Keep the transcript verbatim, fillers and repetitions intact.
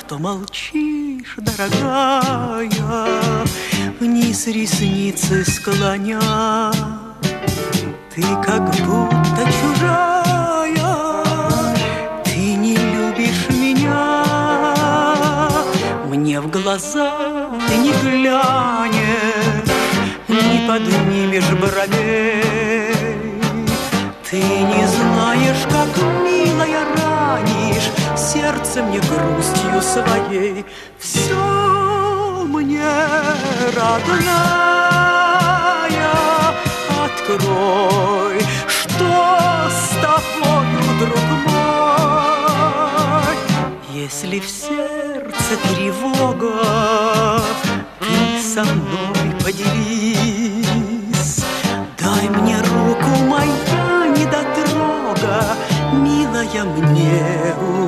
что молчишь, дорогая, вниз ресницы склоня. Ты как будто чужая, ты не любишь меня. Мне в глаза ты не глянешь, не поднимешь бровей. Ты не знаешь, как милая ранишь сердце мне грустью своей. Все мне, родная, открой, что с тобою, друг мой. Если в сердце тревога, ты со мной поделись. Дай мне руку, моя недотрога, милая, мне